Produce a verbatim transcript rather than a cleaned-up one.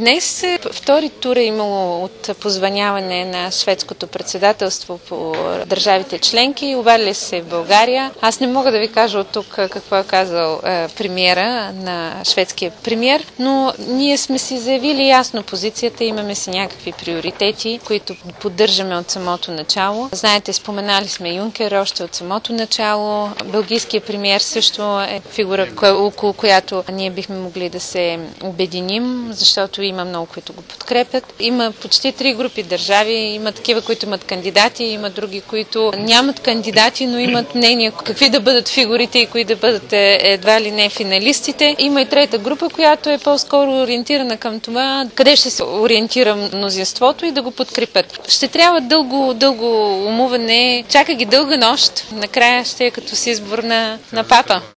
Днес втори тур е имало от позвъняване на шведското председателство по държавите членки. Обадили се в България. Аз не мога да ви кажа от тук какво е казал е, премиера на шведския премиер, но ние сме си заявили ясно позицията, имаме си някакви приоритети, които поддържаме от самото начало. Знаете, споменали сме Юнкер още от самото начало. Белгийският премиер също е фигура, около която ние бихме могли да се обединим, защото има много, които го подкрепят. Има почти три групи държави, има такива, които имат кандидати, има други, които нямат кандидати, но имат мнение какви да бъдат фигурите и кои да бъдат едва ли не финалистите. Има и трета група, която е по-скоро ориентирана към това, къде ще се ориентира мнозинството и да го подкрепят. Ще трябва дълго, дълго умуване, чака ги дълга нощ, накрая ще е като с избор на, на папа.